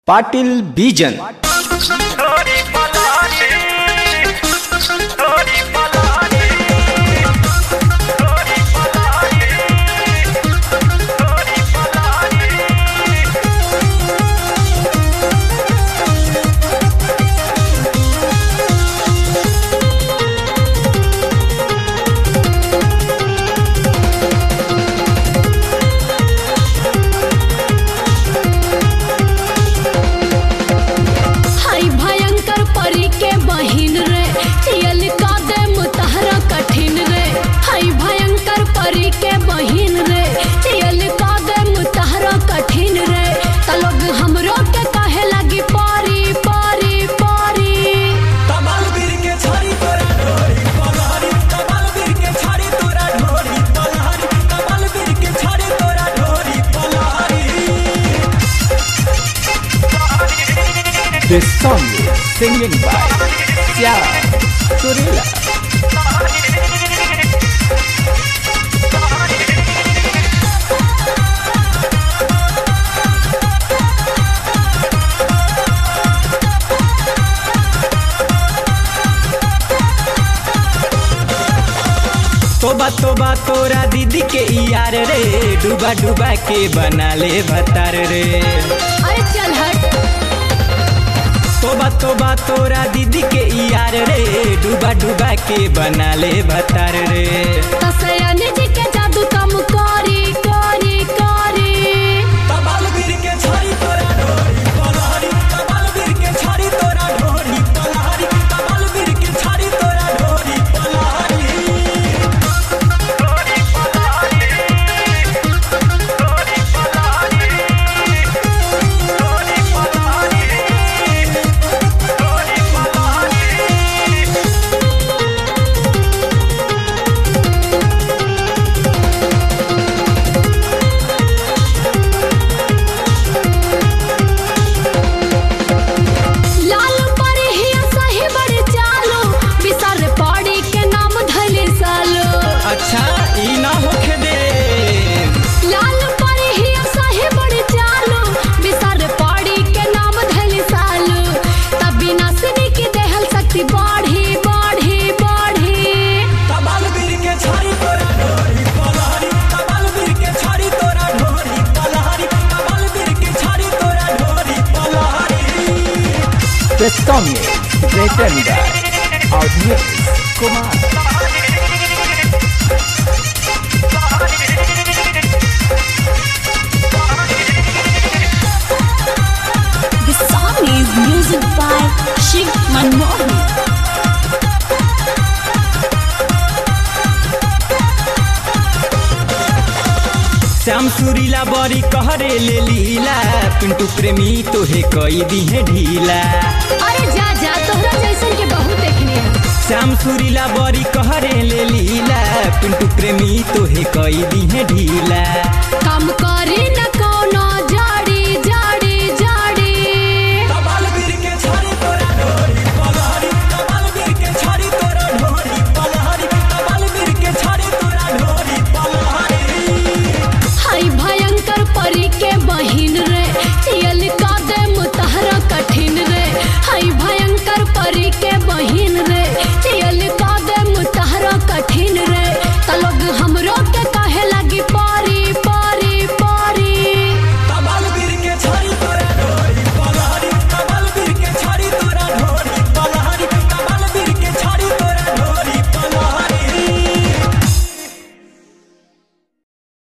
पाटिल बीजन। This song is singing by Ciara Surila. तोबा तोबा तोरा दीदी के यार रे, डूबा डूबा के बना ले भतार रे। अरे चल हट। तोबा तोबा तोरा दीदी के यार रे, डूबा डूबा के बना ले भतार रे। तसयानी जी के जादू कम करी करी करी। तबाल वीर के छाड़ी तोरा ढोरी पलहरी, तबाल वीर के छाड़ी तोरा ढोरी पलहरी, तबाल वीर के छाड़ी तोरा ढोरी पलहरी। अच्छा ई ना होखे दे। लाल परी ही सही बड़ी चालू, बिसर पड़ी के नाम धैली सालू। तभी नासनी की देहल शक्ति बढ़ी बढ़ी बढ़ी। तबाल वीर के छाड़ी तोरा ढोरी पलहरी, तबाल वीर के छाड़ी तोरा ढोरी पलहरी, तबाल वीर के छाड़ी तोरा ढोरी पलहरी। This song is written by Audio Kumar. This song is music by Shiv Manmohan. Shyam सुरीला बड़ी कहरे ले लीला, पिंटू प्रेमी तोहे कई दी है ढीला। अरे जा जा, तोहरा जैसन के बहुत देखने हैं। श्याम सुरीला बड़ी कहरे ले लीला, पिंटू प्रेमी तोहे कई दी है ढीला। काम करी न